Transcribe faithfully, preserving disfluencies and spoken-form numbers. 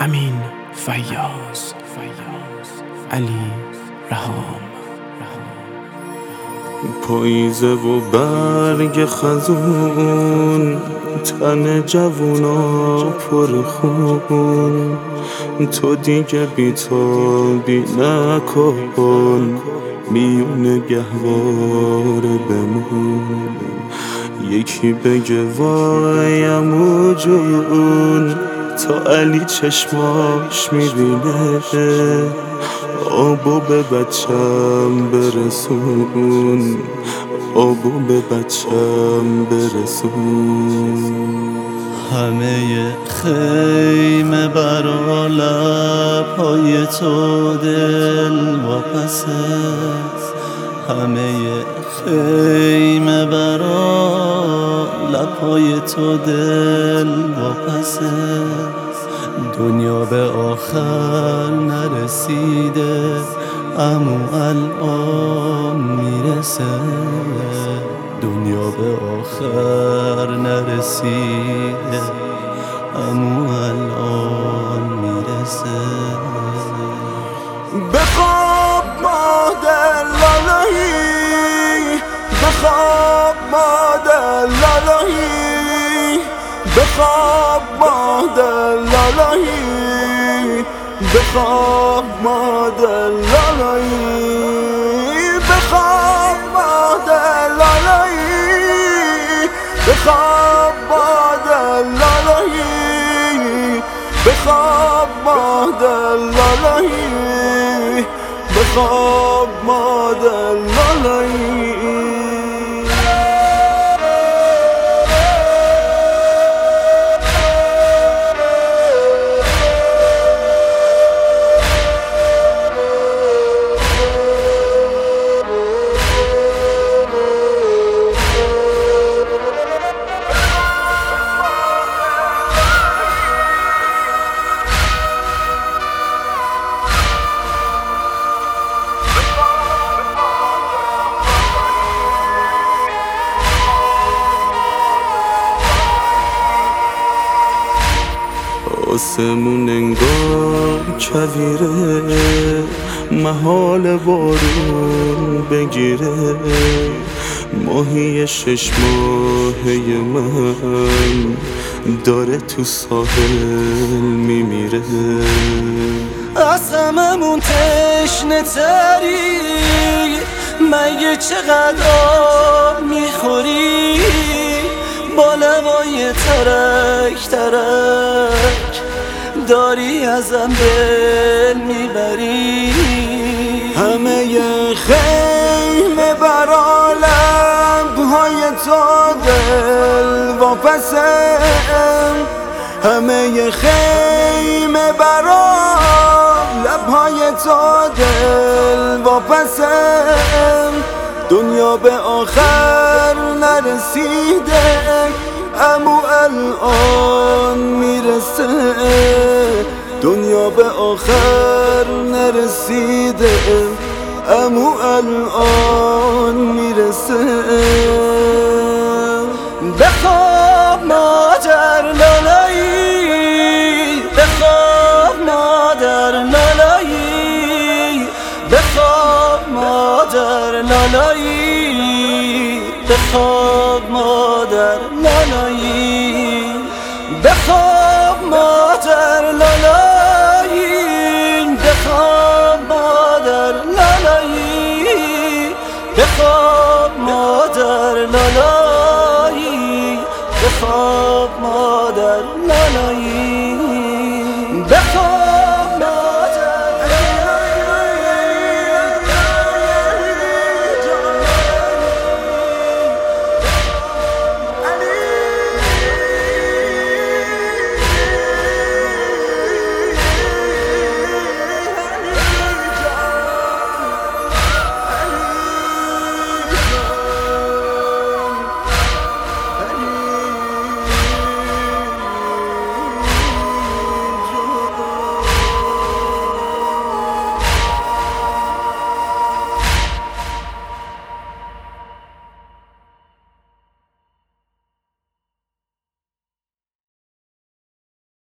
امین فیاض، علی رهام. پاییزه و برگ خزون، تن جوونا پر خون. تو دیگه بی‌تابی نکن، میون گهواره بمون. یکی بگه وای عمو جون، تا علی چشماش میبینه. آبو به بچم برسون، آبو به بچم برسون. همه خیمه برا لب‌های تو دل واپسه، همه خیمه برا لب‌های تو دل واپسه. دنیا به آخر نرسیده، اما الان میرسه. دنیا به آخر نرسیده، اما الان میرسه. بخواب مادر لالایی، بخواب مادر لالایی، بخواب مادر لالایی، بخواب مادر لالایی، بخواب مادر لالایی، بخواب مادر لالایی، بخواب مادر لالایی، بخواب مادر لالایی. آسمون انگار کویره، محال بارون بگیره. ماهی شش ماهه من داره تو ساحل میمیره. از هممون تشنه تری، مگه چقدر آب میخوری؟ با لبای ترک ترک داری ازم دل میبری. همه خیمه برا لبهای تو دل واپسه، همه خیمه برا لبهای تو دل واپسه. دنیا به آخر نرسیده، اما الان میرسه. دنیا به آخر نرسیده، اما الان میرسه. بخواب مادر لالایی، بخواب مادر لالایی، بخواب مادر لالایی، بخواب مادر لالایی، بخواب مادر لالایی، بخواب مادر لالایی، بخواب مادر لالایی، بخواب مادر لالایی.